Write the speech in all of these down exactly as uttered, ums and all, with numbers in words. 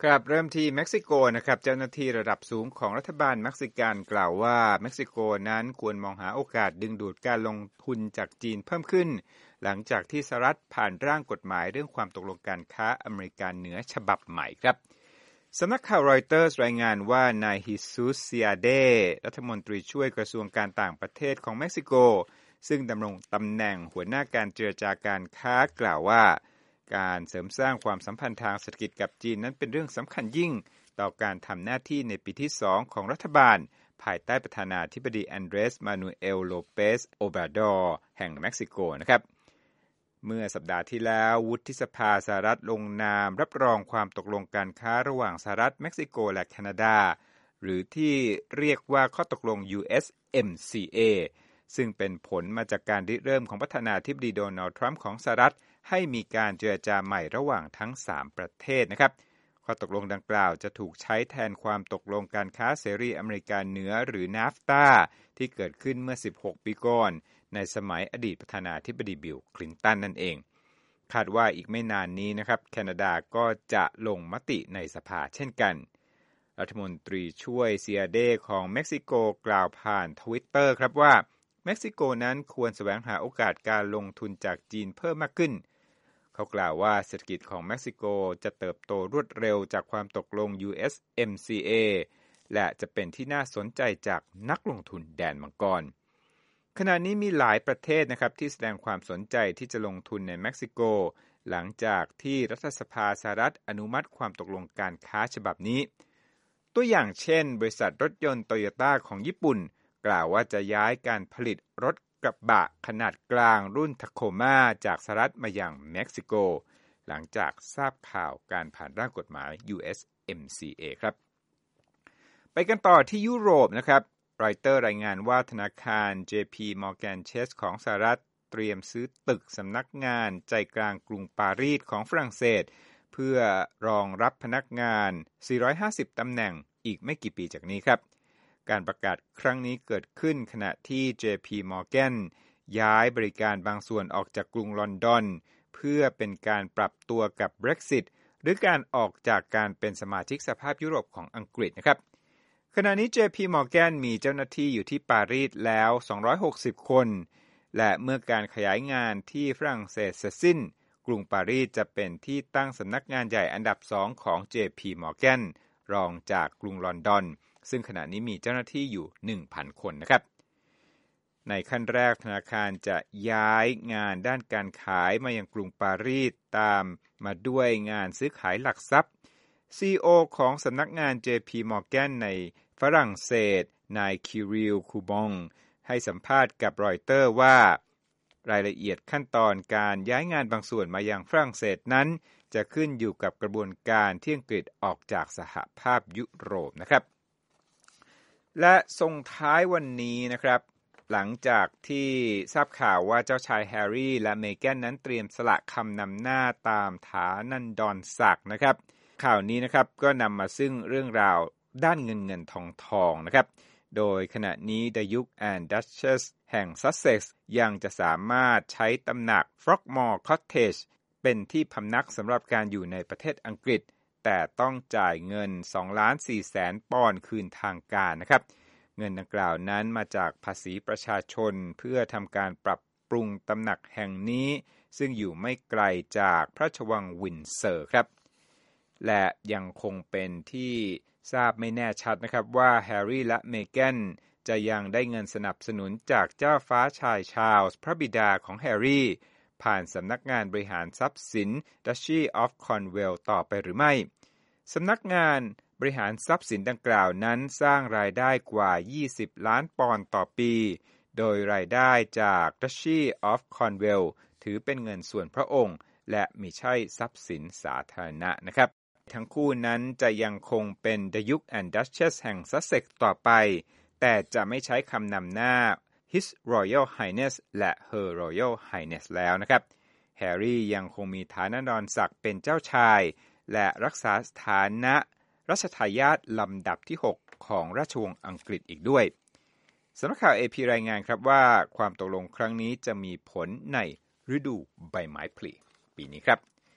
ครับเริ่มที่เม็กซิโกนะครับเจ้าหน้าที่ระดับสูงของรัฐบาลเม็กซิกันกล่าวว่าเม็กซิโกนั้นควรมองหาโอกาสดึงดูดการลงทุนจากจีนเพิ่มขึ้นหลังจากที่สหรัฐผ่านร่างกฎหมายเรื่องความตกลงการค้าอเมริกันเหนือฉบับใหม่ครับสำนักข่าวรอยเตอร์สรายงานว่านายฮิซุส ซิอาเดรัฐมนตรีช่วยกระทรวงการต่างประเทศของเม็กซิโกซึ่งดำรงตำแหน่งหัวหน้าการเจรจาการค้ากล่าวว่าการเสริมสร้างความสัมพันธ์ทางเศรษฐกิจกับจีนนั้นเป็นเรื่องสำคัญยิ่งต่อการทำหน้าที่ในปีที่สองของรัฐบาลภายใต้ประธานาธิบดีแอนเดรสมานูเอลโลเปสโอบราดอร์แห่งเม็กซิโกนะครับเมื่อสัปดาห์ที่แล้ววุฒิสภาสหรัฐลงนามรับรองความตกลงการค้าระหว่างสหรัฐเม็กซิโกและแคนาดาหรือที่เรียกว่าข้อตกลง ยู เอส เอ็ม ซี เอ ซึ่งเป็นผลมาจากการริเริ่มของประธานาธิบดีโดนัลด์ทรัมป์ของสหรัฐให้มีการเจรจาใหม่ระหว่างทั้งสามประเทศนะครับข้อตกลงดังกล่าวจะถูกใช้แทนความตกลงการค้าเสรีอเมริกาเหนือหรือ นาฟตา ที่เกิดขึ้นเมื่อสิบหกปีก่อนในสมัยอดีตประธานาธิบดีบิลคลินตันนั่นเองคาดว่าอีกไม่นานนี้นะครับแคนาดาก็จะลงมติในสภาเช่นกันรัฐมนตรีช่วยเซียเดของเม็กซิโกกล่าวผ่าน Twitter ครับว่าเม็กซิโกนั้นควรแสวงหาโอกาสการลงทุนจากจีนเพิ่มมากขึ้นเขากล่าวว่าเศรษฐกิจของเม็กซิโกจะเติบโตรวดเร็วจากความตกลง ยู เอส เอ็ม ซี เอ และจะเป็นที่น่าสนใจจากนักลงทุนแดนมังกรขณะนี้มีหลายประเทศนะครับที่แสดงความสนใจที่จะลงทุนในเม็กซิโกหลังจากที่รัฐสภาสหรัฐอนุมัติความตกลงการค้าฉบับนี้ตัวอย่างเช่นบริษัทรถยนต์โตโยต้าของญี่ปุ่นกล่าวว่าจะย้ายการผลิตรถกระบะขนาดกลางรุ่นทาโคมาจากสหรัฐมายังเม็กซิโกหลังจากทราบข่าวการผ่านร่างกฎหมาย ยู เอส เอ็ม ซี เอ ครับไปกันต่อที่ยุโรปนะครับรอยเตอร์รายงานว่าธนาคาร เจ พี Morgan Chase ของสหรัฐเตรียมซื้อตึกสำนักงานใจกลางกรุงปารีสของฝรั่งเศสเพื่อรองรับพนักงานสี่ร้อยห้าสิบตำแหน่งอีกไม่กี่ปีจากนี้ครับการประกาศครั้งนี้เกิดขึ้นขณะที่ เจ พี Morgan ย้ายบริการบางส่วนออกจากกรุงลอนดอนเพื่อเป็นการปรับตัวกับ Brexit หรือการออกจากการเป็นสมาชิกสภาพยุโรปของอังกฤษนะครับขณะนี้ เจ พี Morgan มีเจ้าหน้าที่อยู่ที่ปารีสแล้วสองร้อยหกสิบคนและเมื่อการขยายงานที่ฝรั่งเศสเสร็จสิ้นกรุงปารีสจะเป็นที่ตั้งสำนักงานใหญ่อันดับสองของ เจ พี Morgan รองจากกรุงลอนดอนซึ่งขณะนี้มีเจ้าหน้าที่อยู่ หนึ่งพัน คนนะครับในขั้นแรกธนาคารจะย้ายงานด้านการขายมายังกรุงปารีสตามมาด้วยงานซื้อขายหลักทรัพย์ ซี อี โอ ของสำนักงาน เจ พี Morgan ในฝรั่งเศสนายคิริล คูบองให้สัมภาษณ์กับรอยเตอร์ว่ารายละเอียดขั้นตอนการย้ายงานบางส่วนมายังฝรั่งเศสนั้นจะขึ้นอยู่กับกระบวนการที่อังกฤษออกจากสหภาพยุโรปนะครับและส่งท้ายวันนี้นะครับหลังจากที่ทราบข่าวว่าเจ้าชายแฮร์รี่และเมแกนนั้นเตรียมสละคำนำหน้าตามฐานันดรศักดิ์นะครับข่าวนี้นะครับก็นำมาซึ่งเรื่องราวด้านเงินเงินทองทองนะครับโดยขณะนี้ The Duke and Duchess แห่งซัสเซ็กซ์ยังจะสามารถใช้ตำหนัก Frogmore Cottage เป็นที่พำนักสำหรับการอยู่ในประเทศอังกฤษแต่ต้องจ่ายเงิน สองล้านสี่แสนปอนด์คืนทางการนะครับเงินดังกล่าวนั้นมาจากภาษีประชาชนเพื่อทำการปรับปรุงตำหนักแห่งนี้ซึ่งอยู่ไม่ไกลจากพระราชวังวินเซอร์ครับและยังคงเป็นที่ทราบไม่แน่ชัดนะครับว่าแฮร์รี่และเมแกนจะยังได้เงินสนับสนุนจากเจ้าฟ้าชายชาร์ลส์พระบิดาของแฮร์รี่ผ่านสำนักงานบริหารทรัพย์สิน Duchy of Cornwall ต่อไปหรือไม่สำนักงานบริหารทรัพย์สินดังกล่าวนั้นสร้างรายได้กว่ายี่สิบล้านปอนด์ต่อปีโดยรายได้จาก Duchy of Cornwall ถือเป็นเงินส่วนพระองค์และมิใช่ทรัพย์สินสาธารณะนะครับทั้งคู่นั้นจะยังคงเป็น The Duke and Duchess แห่งซัสเซ็กซ์ต่อไปแต่จะไม่ใช้คำนำหน้า His Royal Highness และ Her Royal Highness แล้วนะครับแฮร์รี่ยังคงมีฐานันดรศักดิ์เป็นเจ้าชายและรักษาสถานะรัชทายาทลำดับที่หกของราชวงศ์อังกฤษอีกด้วยสำนักข่าว เอ พี รายงานครับว่าความตกลงครั้งนี้จะมีผลในฤดูใบไม้ผลิปีนี้ครับ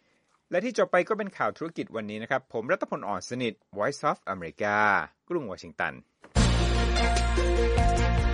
และที่จบไปก็เป็นข่าวธุรกิจวันนี้นะครับผมรัตพล อ่อนสนิท Voice of America กรุงวอชิงตัน